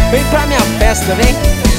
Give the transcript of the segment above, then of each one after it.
Vem pra minha festa, vem.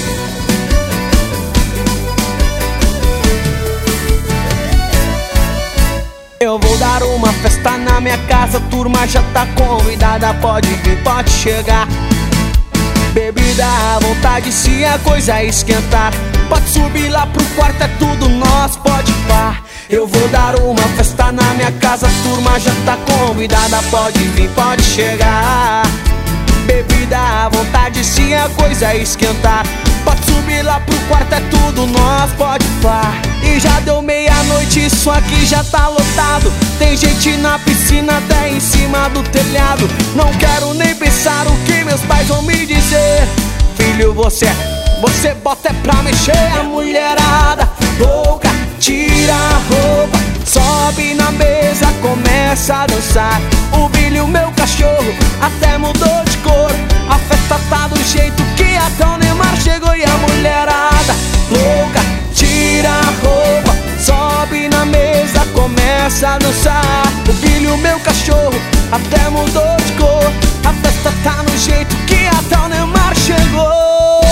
Eu vou dar uma festa na minha casa, a turma já tá convidada, pode vir, pode chegar. Bebida à vontade, se a coisa esquentar, pode subir lá pro quarto, é tudo nós, pode pá. Eu vou dar uma festa na minha casa, a turma já tá convidada, pode vir, pode chegar. Bebida à vontade, se a coisa esquentar, pode subir lá pro quarto, é tudo nós, pode pá. E já deu meia-noite, isso aqui já tá lotado. Tem gente na piscina até em cima do telhado. Não quero nem pensar o que meus pais vão me dizer. Filho, você bota é pra mexer. A mulherada louca, tira a roupa, sobe na mesa, começa a dançar. O Billy, o meu cachorro, até mudou de cor. A festa tá do jeito que até o Neymar chegou. E a mulherada louca, tira a roupa, sobe na mesa, começa a dançar. O Billy, o meu cachorro, até mudou de cor. A festa tá no jeito que até o Neymar chegou.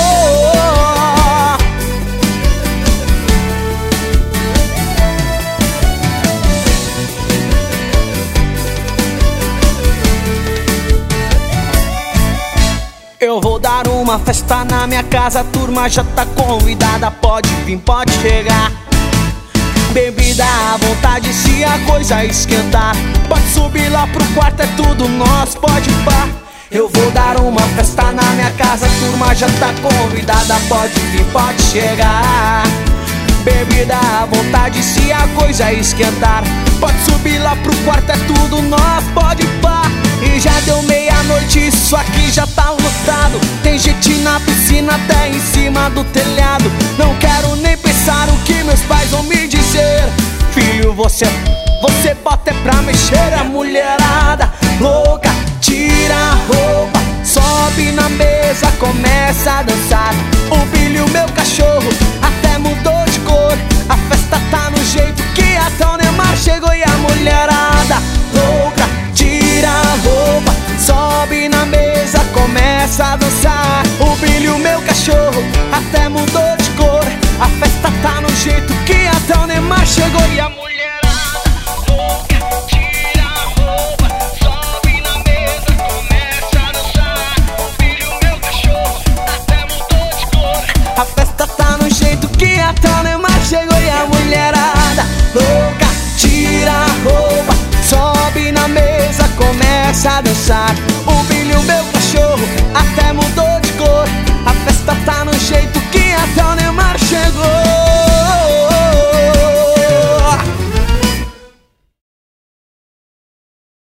Eu vou dar uma festa na minha casa, a turma já tá convidada, pode vir, pode chegar. Bebida à vontade, se a coisa esquentar, pode subir lá pro quarto, é tudo nós, pode pá. Eu vou dar uma festa na minha casa, a turma já tá convidada, pode vir, pode chegar. Bebida à vontade, se a coisa esquentar, pode subir lá pro quarto, é tudo nós, pode pá. E já deu meia-noite, isso aqui já tá lotado. Tem gente na piscina até em cima do telhado. Não quero nem pensar o que meus pais vão me dizer. Filho, você bota é pra mexer. A mulherada louca, tira a roupa, sobe na mesa, começa a dançar. O Billy, o meu cachorro,